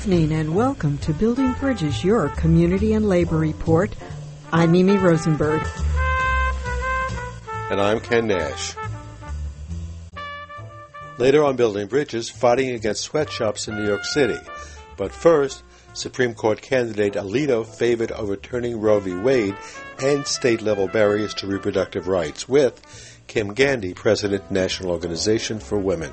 evening and welcome to Building Bridges, your community and labor report. I'm Mimi Rosenberg. And I'm Ken Nash. Later on Building Bridges, fighting against sweatshops in New York City. But first, Supreme Court candidate Alito favored overturning Roe v. Wade and state-level barriers to reproductive rights with Kim Gandy, President, National Organization for Women.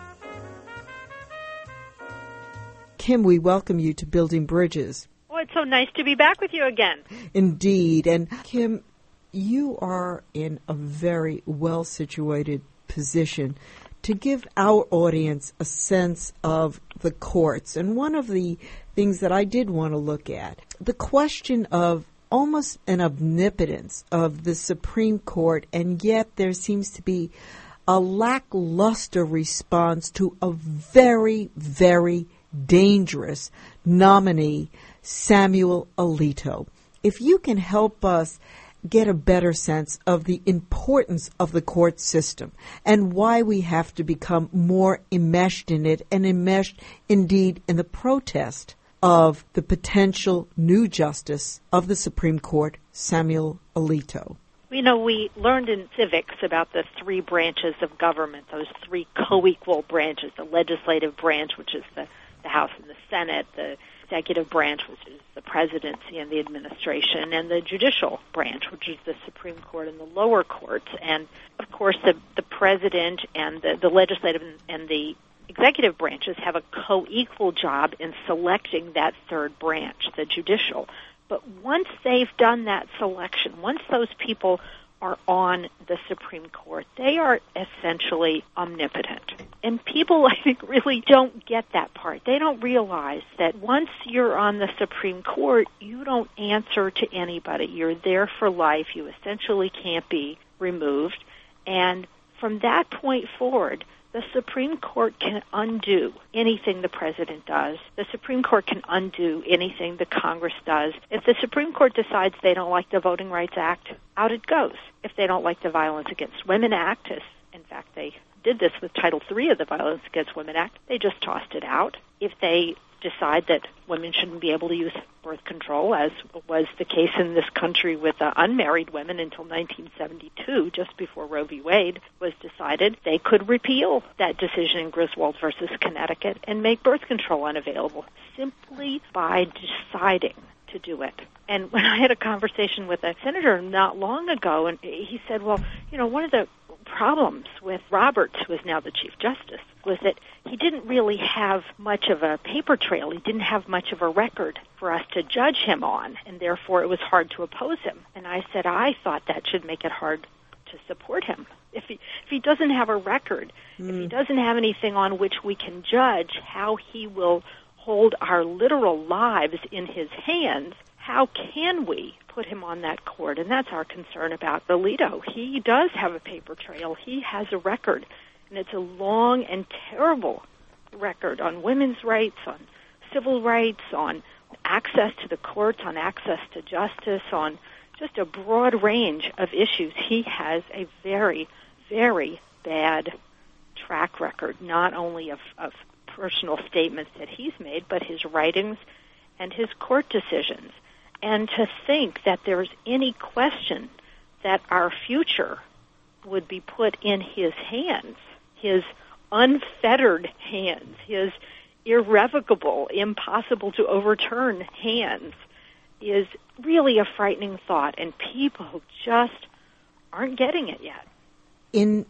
Kim, we welcome you to Building Bridges. Oh, it's so nice to be back with you again. Indeed. And Kim, you are in a very well-situated position to give our audience a sense of the courts. And one of the things that I did want to look at, the question of almost an omnipotence of the Supreme Court, and yet there seems to be a lackluster response to a very, very dangerous nominee, Samuel Alito. If you can help us get a better sense of the importance of the court system and why we have to become more enmeshed in it and enmeshed indeed in the protest of the potential new justice of the Supreme Court, Samuel Alito. You know, we learned in civics about the three branches of government, those three co-equal branches, the legislative branch, which is the House and the Senate, the executive branch, which is the presidency and the administration, and the judicial branch, which is the Supreme Court and the lower courts. And, of course, the president and the legislative and the executive branches have a co-equal job in selecting that third branch, the judicial. But once they've done that selection, once those people are on the Supreme Court, they are essentially omnipotent. And people, I think, really don't get that part. They don't realize that once you're on the Supreme Court, you don't answer to anybody. You're there for life. You essentially can't be removed. And from that point forward, the Supreme Court can undo anything the president does. The Supreme Court can undo anything the Congress does. If the Supreme Court decides they don't like the Voting Rights Act, out it goes. If they don't like the Violence Against Women Act, as in fact they did this with Title III of the Violence Against Women Act, they just tossed it out. If they decide that women shouldn't be able to use birth control, as was the case in this country with unmarried women until 1972, just before Roe v. Wade was decided, they could repeal that decision in Griswold versus Connecticut and make birth control unavailable simply by deciding to do it. And when I had a conversation with a senator not long ago, and he said, well, you know, one of the problems with Roberts, who is now the Chief Justice, was that he didn't really have much of a paper trail. He didn't have much of a record for us to judge him on, and therefore it was hard to oppose him. And I said, I thought that should make it hard to support him. If he doesn't have a record, if he doesn't have anything on which we can judge how he will hold our literal lives in his hands, how can we put him on that court? And that's our concern about Alito. He does have a paper trail. He has a record, and it's a long and terrible record on women's rights, on civil rights, on access to the courts, on access to justice, on just a broad range of issues. He has a very, very bad track record, not only of personal statements that he's made, but his writings and his court decisions. And to think that there's any question that our future would be put in his hands, his unfettered hands, his irrevocable, impossible to overturn hands, is really a frightening thought, and people just aren't getting it yet. In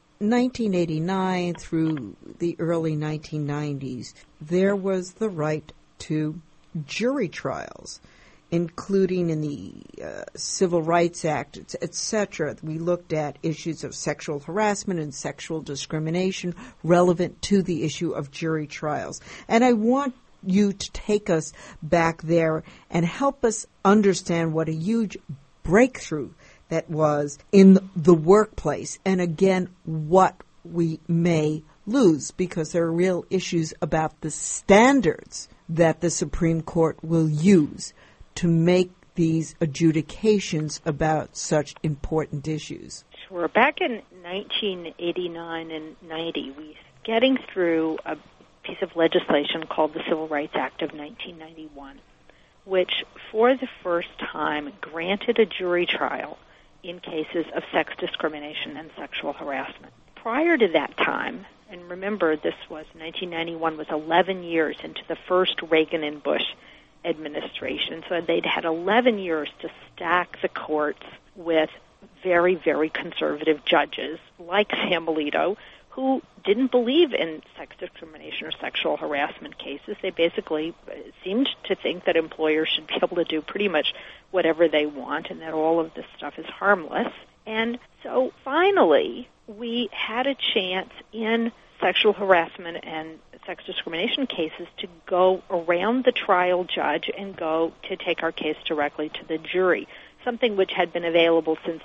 1989 through the early 1990s, there was the right to jury trials, including in the Civil Rights Act, etc. We looked at issues of sexual harassment and sexual discrimination relevant to the issue of jury trials. And I want you to take us back there and help us understand what a huge breakthrough that was in the workplace, and again, what we may lose, because there are real issues about the standards that the Supreme Court will use to make these adjudications about such important issues. Sure. Back in 1989 and 90, we getting through a piece of legislation called the Civil Rights Act of 1991, which for the first time granted a jury trial in cases of sex discrimination and sexual harassment. Prior to that time, and remember this was 1991, was 11 years into the first Reagan and Bush administration, so they'd had 11 years to stack the courts with very, very conservative judges like Sam Alito, who didn't believe in sex discrimination or sexual harassment cases. They basically seemed to think that employers should be able to do pretty much whatever they want and that all of this stuff is harmless. And so finally, we had a chance in sexual harassment and sex discrimination cases to go around the trial judge and go to take our case directly to the jury, something which had been available since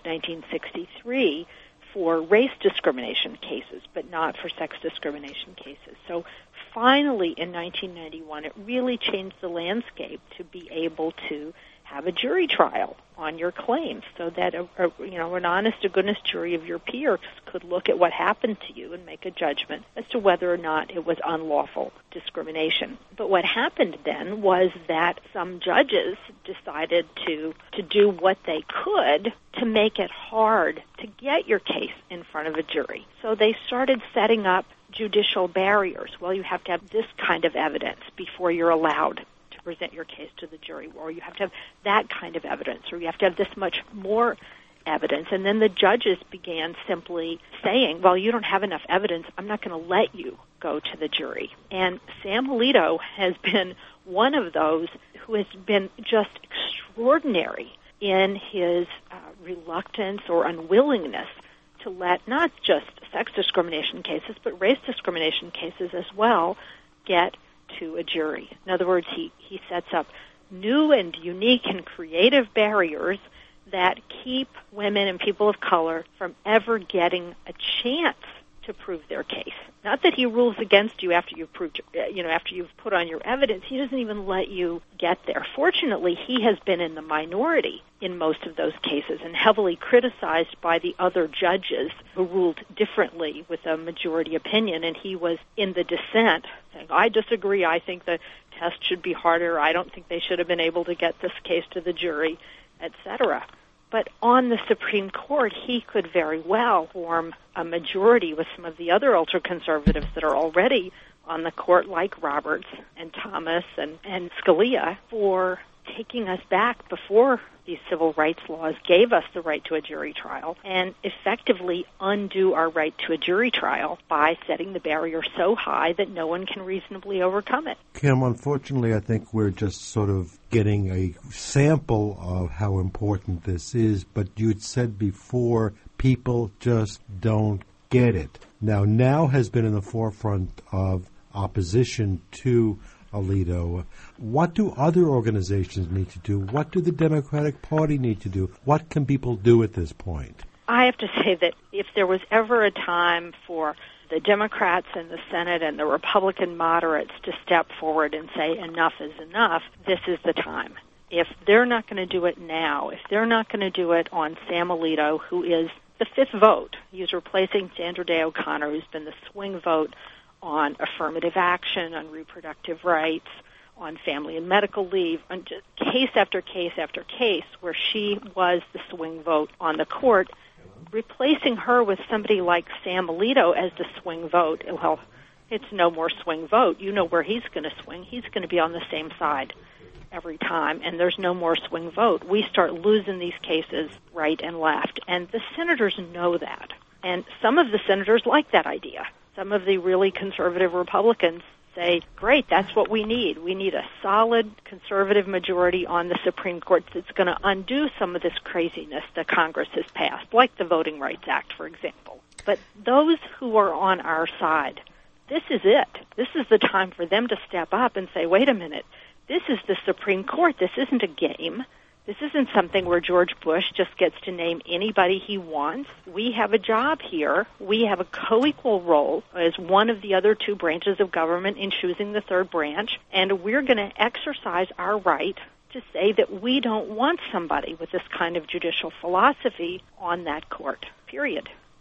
1963 for race discrimination cases, but not for sex discrimination cases. So finally, in 1991, it really changed the landscape to be able to have a jury trial on your claims so that an honest-to-goodness jury of your peers could look at what happened to you and make a judgment as to whether or not it was unlawful discrimination. But what happened then was that some judges decided to do what they could to make it hard to get your case in front of a jury. So they started setting up judicial barriers. Well, you have to have this kind of evidence before you're allowed to present your case to the jury, or you have to have that kind of evidence, or you have to have this much more evidence. And then the judges began simply saying, well, you don't have enough evidence, I'm not going to let you go to the jury. And Sam Alito has been one of those who has been just extraordinary in his reluctance or unwillingness to let not just sex discrimination cases, but race discrimination cases as well get to a jury. In other words, he sets up new and unique and creative barriers that keep women and people of color from ever getting a chance to prove their case. Not that he rules against you after you've proved, after you've put on your evidence. He doesn't even let you get there. Fortunately, he has been in the minority in most of those cases and heavily criticized by the other judges who ruled differently with a majority opinion, and he was in the dissent, saying, I disagree, I think the test should be harder, I don't think they should have been able to get this case to the jury, etc. But on the Supreme Court, he could very well form a majority with some of the other ultra-conservatives that are already on the court, like Roberts and Thomas and Scalia, for taking us back before these civil rights laws gave us the right to a jury trial and effectively undo our right to a jury trial by setting the barrier so high that no one can reasonably overcome it. Kim, unfortunately, I think we're just sort of getting a sample of how important this is, but you'd said before people just don't get it. Now has been in the forefront of opposition to Alito. What do other organizations need to do? What do the Democratic Party need to do? What can people do at this point? I have to say that if there was ever a time for the Democrats in the Senate and the Republican moderates to step forward and say enough is enough, this is the time. If they're not going to do it now, if they're not going to do it on Sam Alito, who is the fifth vote, he's replacing Sandra Day O'Connor, who's been the swing vote on affirmative action, on reproductive rights, on family and medical leave, on just case after case after case where she was the swing vote on the court, replacing her with somebody like Sam Alito as the swing vote. Well, it's no more swing vote. You know where he's going to swing. He's going to be on the same side every time, and there's no more swing vote. We start losing these cases right and left, and the senators know that. And some of the senators like that idea. Some of the really conservative Republicans say, great, that's what we need. We need a solid conservative majority on the Supreme Court that's going to undo some of this craziness that Congress has passed, like the Voting Rights Act, for example. But those who are on our side, this is it. This is the time for them to step up and say, wait a minute, this is the Supreme Court. This isn't a game. This isn't something where George Bush just gets to name anybody he wants. We have a job here. We have a co-equal role as one of the other two branches of government in choosing the third branch, and we're going to exercise our right to say that we don't want somebody with this kind of judicial philosophy on that court, period.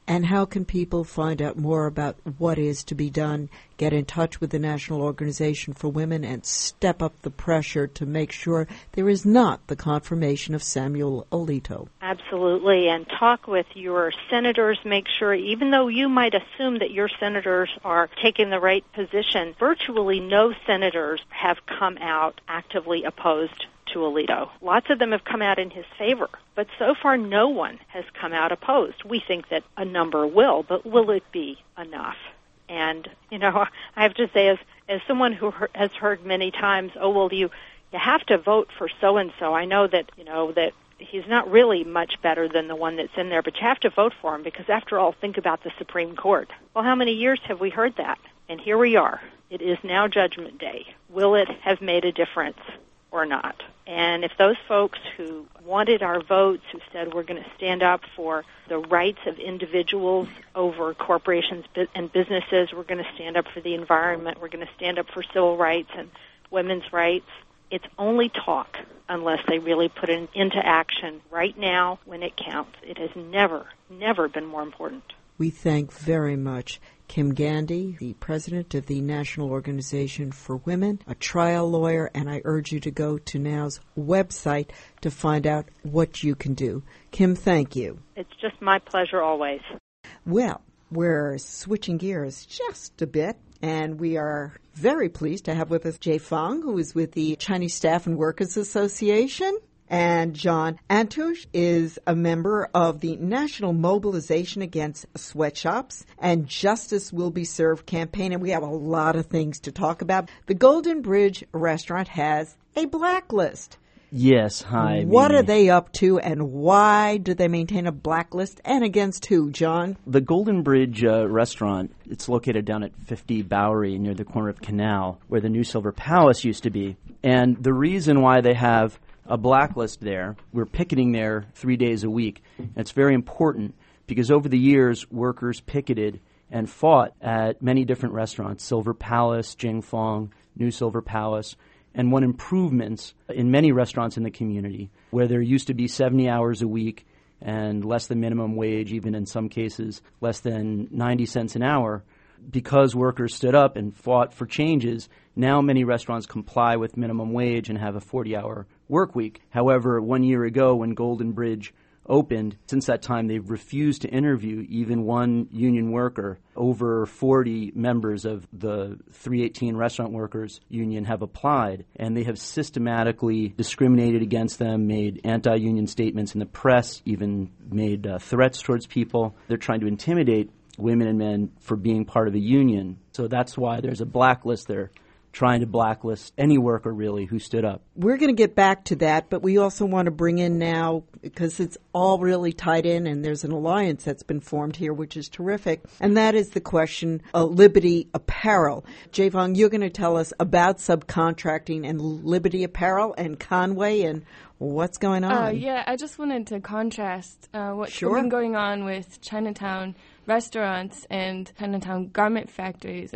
And how can people find out more about what is to be done, get in touch with the National Organization for Women, and step up the pressure to make sure there is not the confirmation of Samuel Alito? Absolutely, and talk with your senators. Make sure, even though you might assume that your senators are taking the right position, virtually no senators have come out actively opposed to Alito. Lots of them have come out in his favor, but so far no one has come out opposed. We think that a number will, but will it be enough? And, I have to say, as someone who has heard many times, oh, well, you have to vote for so-and-so. I know that, that he's not really much better than the one that's in there, but you have to vote for him because, after all, think about the Supreme Court. Well, how many years have we heard that? And here we are. It is now Judgment Day. Will it have made a difference or not? And if those folks who wanted our votes, who said we're going to stand up for the rights of individuals over corporations and businesses, we're going to stand up for the environment, we're going to stand up for civil rights and women's rights, it's only talk unless they really put it into action right now when it counts. It has never been more important. We thank very much Kim Gandy, the president of the National Organization for Women, a trial lawyer, and I urge you to go to NOW's website to find out what you can do. Kim, thank you. It's just my pleasure always. Well, we're switching gears just a bit, and we are very pleased to have with us Jay Fang, who is with the Chinese Staff and Workers Association. And John Antush is a member of the National Mobilization Against Sweatshops and Justice Will Be Served campaign. And we have a lot of things to talk about. The Golden Bridge restaurant has a blacklist. Yes, hi. What are they up to, and why do they maintain a blacklist, and against who, John? The Golden Bridge restaurant, it's located down at 50 Bowery near the corner of Canal, where the New Silver Palace used to be. And the reason why they have a blacklist there, we're picketing there 3 days a week. And it's very important because over the years, workers picketed and fought at many different restaurants, Silver Palace, Jingfong, New Silver Palace, and won improvements in many restaurants in the community where there used to be 70 hours a week and less than minimum wage, even in some cases less than 90 cents an hour. Because workers stood up and fought for changes, now many restaurants comply with minimum wage and have a 40-hour work week. However, 1 year ago when Golden Bridge opened, since that time they've refused to interview even one union worker. Over 40 members of the 318 Restaurant Workers Union have applied, and they have systematically discriminated against them, made anti-union statements in the press, even made threats towards people. They're trying to intimidate women and men for being part of a union. So that's why there's a blacklist there, trying to blacklist any worker, really, who stood up. We're going to get back to that, but we also want to bring in now, because it's all really tied in, and there's an alliance that's been formed here, which is terrific, and that is the question of Liberty Apparel. Jay Fang, you're going to tell us about subcontracting and Liberty Apparel and Conway and what's going on. Yeah, I just wanted to contrast what's been going on with Chinatown restaurants and Chinatown garment factories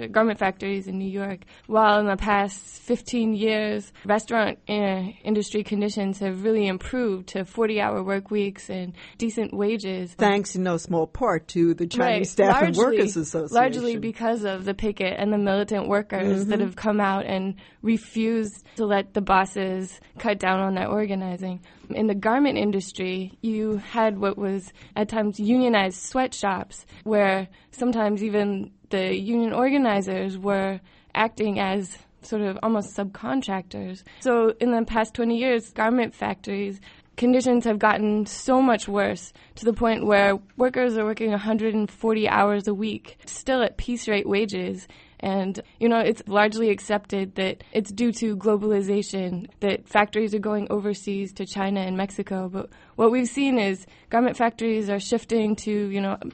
in New York. While in the past 15 years, restaurant industry conditions have really improved to 40-hour work weeks and decent wages. Thanks in no small part to the Chinese Staff and Workers Association. Largely because of the picket and the militant workers that have come out and refused to let the bosses cut down on that organizing. In the garment industry, you had what was at times unionized sweatshops, where sometimes even the union organizers were acting as sort of almost subcontractors. So in the past 20 years, garment factories, conditions have gotten so much worse to the point where workers are working 140 hours a week, still at piece rate wages. And, it's largely accepted that it's due to globalization, that factories are going overseas to China and Mexico. But what we've seen is garment factories are shifting to,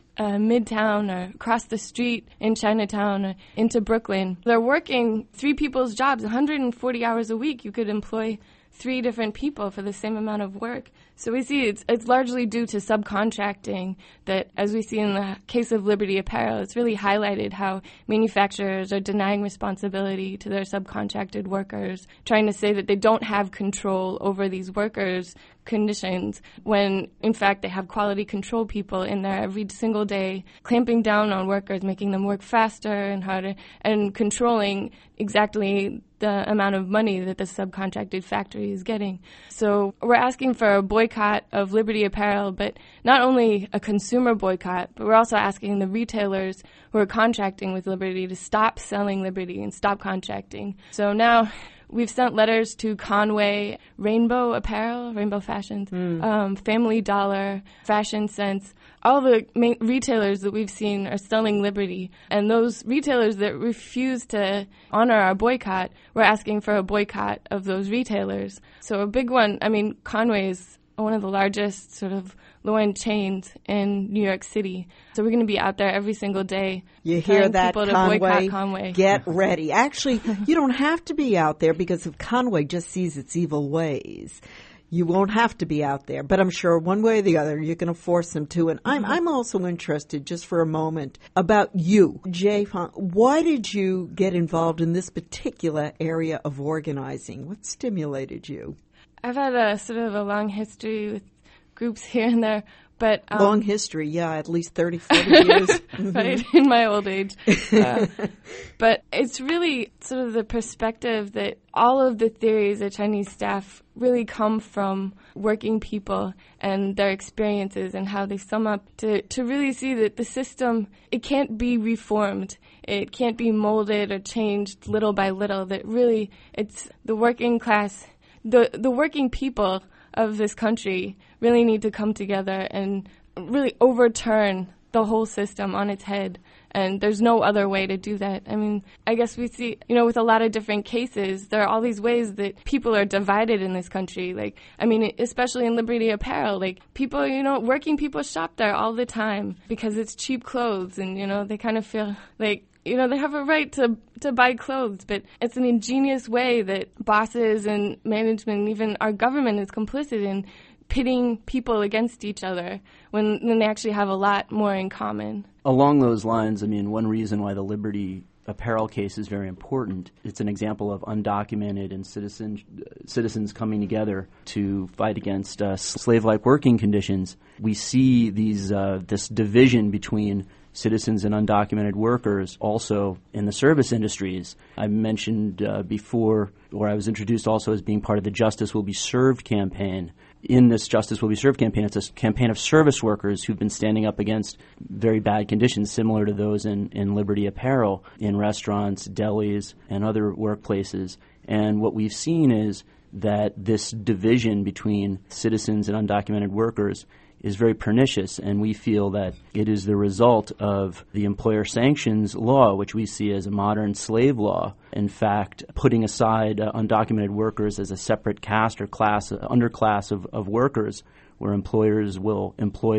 Midtown or across the street in Chinatown or into Brooklyn. They're working 3 people's jobs, 140 hours a week. You could employ 3 different people for the same amount of work. So we see it's largely due to subcontracting that, as we see in the case of Liberty Apparel, it's really highlighted how manufacturers are denying responsibility to their subcontracted workers, trying to say that they don't have control over these workers' conditions when, in fact, they have quality control people in there every single single day, clamping down on workers, making them work faster and harder, and controlling exactly the amount of money that the subcontracted factory is getting. So we're asking for a boycott of Liberty Apparel, but not only a consumer boycott, but we're also asking the retailers who are contracting with Liberty to stop selling Liberty and stop contracting. So now we've sent letters to Conway, Rainbow Apparel, Rainbow Fashions, Family Dollar, Fashion Sense. All the main retailers that we've seen are selling Liberty. And those retailers that refuse to honor our boycott, we're asking for a boycott of those retailers. So a big one, I mean, Conway is one of the largest sort of low-end chains in New York City. So we're going to be out there every single day. You hear that, people Conway? To boycott Conway. Get ready. Actually, you don't have to be out there because if Conway just sees its evil ways, you won't have to be out there. But I'm sure one way or the other, you're going to force them to. And I'm also interested, just for a moment, about you. Jay, why did you get involved in this particular area of organizing? What stimulated you? I've had a sort of a long history with groups here and there, but long history, yeah, at least 30, 40 years. Right, in my old age. But it's really sort of the perspective that all of the theories of Chinese staff really come from working people and their experiences and how they sum up to really see that the system, it can't be reformed. It can't be molded or changed little by little. That really, it's the working class, the working people of this country really need to come together and really overturn the whole system on its head. And there's no other way to do that. I mean, I guess we see, with a lot of different cases, there are all these ways that people are divided in this country. Like, I mean, especially in Liberty Apparel, like people, working people shop there all the time because it's cheap clothes and, they kind of feel like, they have a right to buy clothes, but it's an ingenious way that bosses and management and even our government is complicit in pitting people against each other when they actually have a lot more in common. Along those lines, I mean, one reason why the Liberty Apparel case is very important, it's an example of undocumented and citizens coming together to fight against slave-like working conditions. We see this division between citizens and undocumented workers also in the service industries. I mentioned before, or I was introduced also as being part of the Justice Will Be Served campaign. In this Justice Will Be Served campaign, it's a campaign of service workers who've been standing up against very bad conditions similar to those in Liberty Apparel, in restaurants, delis, and other workplaces. And what we've seen is that this division between citizens and undocumented workers is very pernicious, and we feel that it is the result of the employer sanctions law, which we see as a modern slave law. In fact, putting aside undocumented workers as a separate caste or class, underclass of workers, where employers will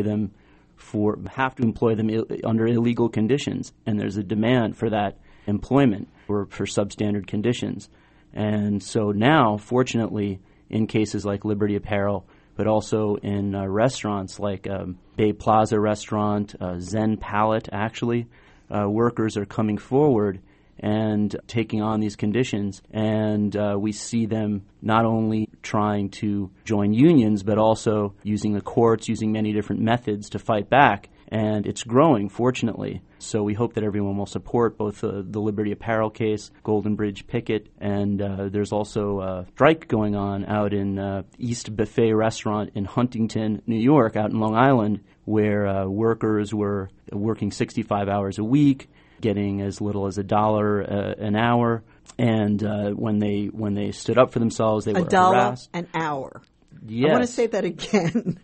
have to employ them under illegal conditions, and there's a demand for that employment for substandard conditions. And so now, fortunately, in cases like Liberty Apparel, but also in restaurants like Bay Plaza Restaurant, Zen Palette, actually, workers are coming forward and taking on these conditions. And we see them not only trying to join unions, but also using the courts, using many different methods to fight back. And it's growing, fortunately. So we hope that everyone will support both the Liberty Apparel case, Golden Bridge picket, and there's also a strike going on out in East Buffet Restaurant in Huntington, New York, out in Long Island, where workers were working 65 hours a week, getting as little as $1 an hour. And when they stood up for themselves, they were harassed. $1 an hour. Yes. I want to say that again.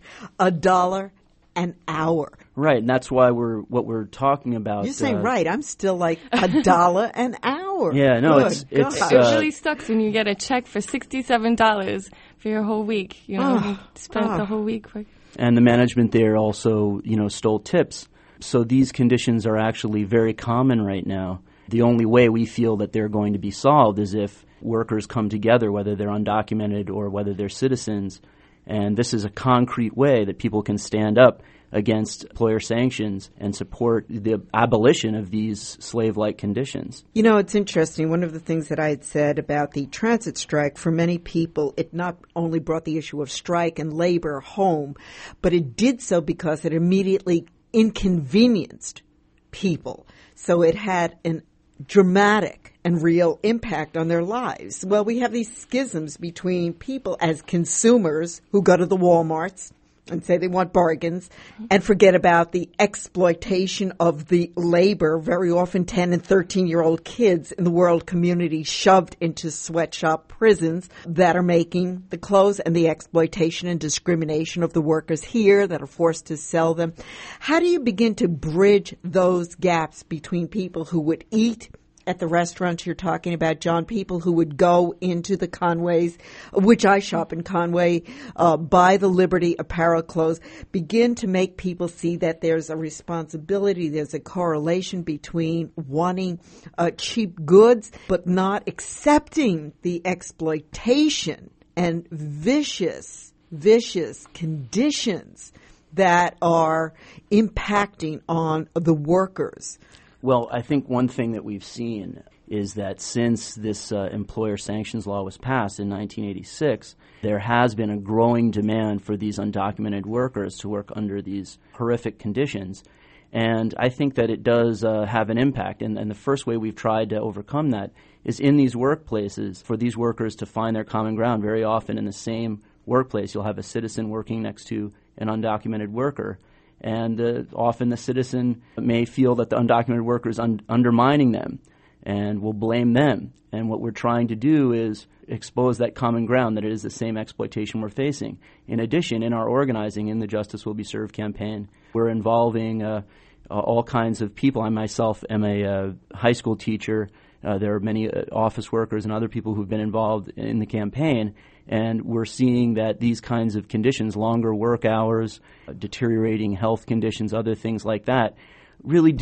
$1 an hour. Right, and that's why what we're talking about. You're saying right. I'm still like $1 an hour. Yeah, no, Good it's God. It really sucks when you get a check for $67 for your whole week. You spent the whole week working. And the management there also, stole tips. So these conditions are actually very common right now. The only way we feel that they're going to be solved is if workers come together, whether they're undocumented or whether they're citizens. And this is a concrete way that people can stand up against employer sanctions and support the abolition of these slave-like conditions. It's interesting. One of the things that I had said about the transit strike, for many people, it not only brought the issue of strike and labor home, but it did so because it immediately inconvenienced people. So it had an dramatic and real impact on their lives. Well, we have these schisms between people as consumers who go to the Walmarts and say they want bargains and forget about the exploitation of the labor, very often 10 and 13-year-old kids in the world community shoved into sweatshop prisons that are making the clothes, and the exploitation and discrimination of the workers here that are forced to sell them. How do you begin to bridge those gaps between people who would eat at the restaurants you're talking about, John, people who would go into the Conways, which I shop in Conway, buy the Liberty apparel clothes, begin to make people see that there's a responsibility, there's a correlation between wanting cheap goods, but not accepting the exploitation and vicious conditions that are impacting on the workers. Well, I think one thing that we've seen is that since this employer sanctions law was passed in 1986, there has been a growing demand for these undocumented workers to work under these horrific conditions. And I think that it does have an impact. And the first way we've tried to overcome that is in these workplaces for these workers to find their common ground. Very often in the same workplace, you'll have a citizen working next to an undocumented worker. And often the citizen may feel that the undocumented worker is undermining them and will blame them. And what we're trying to do is expose that common ground, that it is the same exploitation we're facing. In addition, in our organizing in the Justice Will Be Served campaign, we're involving all kinds of people. I myself am a high school teacher. There are many office workers and other people who've been involved in the campaign, and we're seeing that these kinds of conditions, longer work hours, deteriorating health conditions, other things like that, really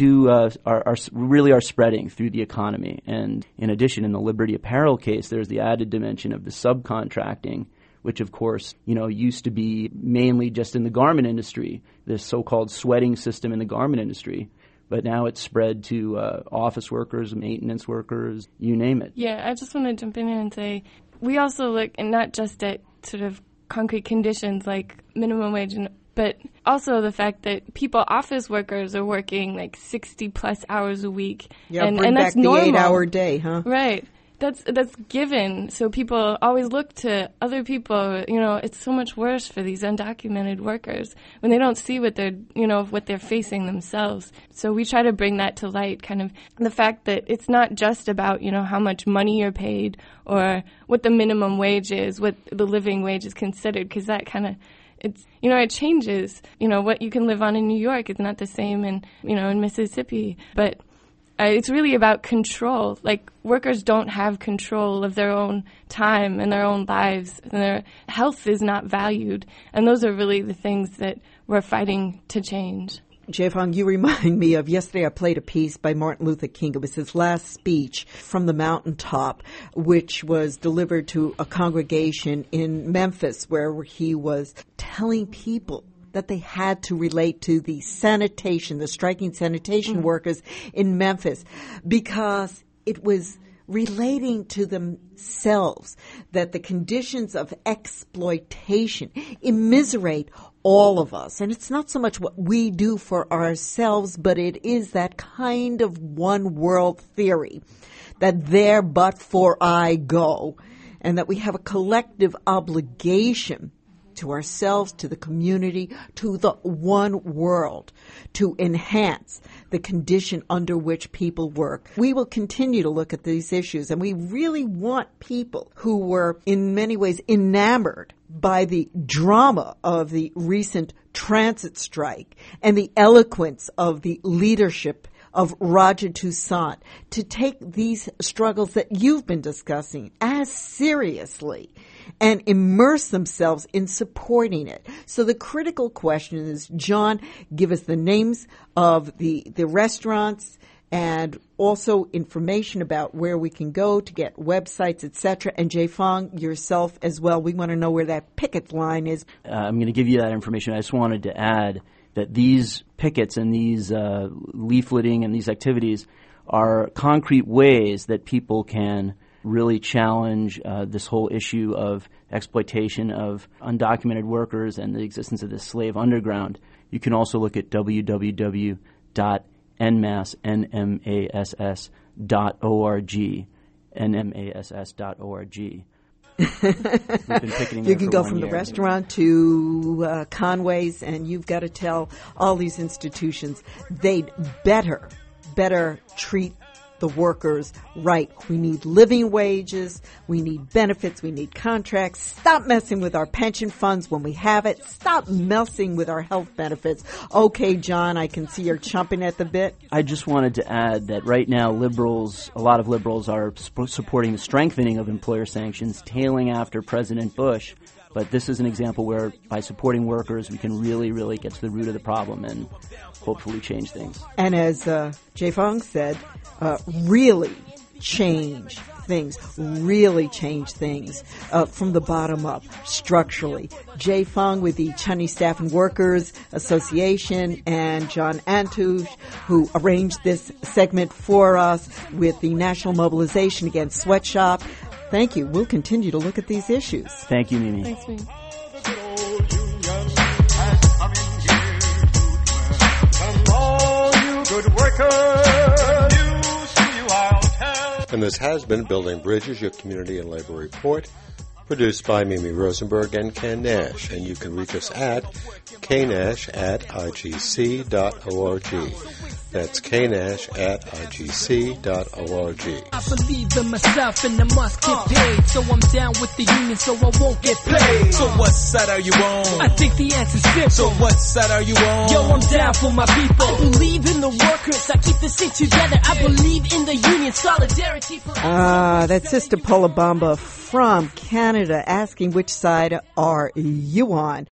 are spreading through the economy. And in addition, in the Liberty Apparel case, there's the added dimension of the subcontracting, which of course, used to be mainly just in the garment industry, this so-called sweating system in the garment industry. But now it's spread to office workers, maintenance workers, you name it. Yeah, I just want to jump in here and say, we also look not just at sort of concrete conditions like minimum wage, but also the fact that office workers are working like 60-plus hours a week. Yeah, and bring that's back the normal. 8-hour day, huh? Right. That's given. So people always look to other people. It's so much worse for these undocumented workers when they don't see what they're facing themselves. So we try to bring that to light, kind of the fact that it's not just about, how much money you're paid or what the minimum wage is, what the living wage is considered, because that kind of, it changes. What you can live on in New York is not the same in Mississippi. But it's really about control. Like, workers don't have control of their own time and their own lives, and their health is not valued. And those are really the things that we're fighting to change. Jae-Fong, you remind me of yesterday I played a piece by Martin Luther King. It was his last speech from the mountaintop, which was delivered to a congregation in Memphis, where he was telling people that they had to relate to the striking sanitation workers in Memphis, because it was relating to themselves, that the conditions of exploitation immiserate all of us. And it's not so much what we do for ourselves, but it is that kind of one world theory, that there but for I go, and that we have a collective obligation to ourselves, to the community, to the one world, to enhance the condition under which people work. We will continue to look at these issues, and we really want people who were in many ways enamored by the drama of the recent transit strike and the eloquence of the leadership of Roger Toussaint to take these struggles that you've been discussing as seriously and immerse themselves in supporting it. So the critical question is, John, give us the names of the restaurants and also information about where we can go to get websites, etc. And Jae-Fong, yourself as well, we want to know where that picket line is. I'm going to give you that information. I just wanted to add that these pickets and these leafleting and these activities are concrete ways that people can really challenge this whole issue of exploitation of undocumented workers and the existence of this slave underground, you can also look at www.nmass.org, nmass.org. You can go from the restaurant to Conway's, and you've got to tell all these institutions they'd better treat the workers right. We need living wages. We need benefits. We need contracts. Stop messing with our pension funds when we have it. Stop messing with our health benefits. Okay, John, I can see you're chomping at the bit. I just wanted to add that right now a lot of liberals are supporting the strengthening of employer sanctions, tailing after President Bush. But this is an example where by supporting workers, we can really, really get to the root of the problem and hopefully change things. And as Jay Fong said, really change things from the bottom up, structurally. Jay Fong with the Chinese Staff and Workers Association, and John Antush, who arranged this segment for us with the National Mobilization Against Sweatshop. Thank you. We'll continue to look at these issues. Thank you, Mimi. Thanks, Mimi. And this has been Building Bridges, your community and labor report, produced by Mimi Rosenberg and Ken Nash. And you can reach us at knash@igc.org. That's knash@igc.org. I believe in myself and I must get paid. So I'm down with the union so I won't get played. So what side are you on? I think the answer's simple. So what side are you on? Yo, I'm down for my people. I believe in the workers. I keep the city together. I believe in the union solidarity. That's Sister Paula Bamba from Canada asking which side are you on?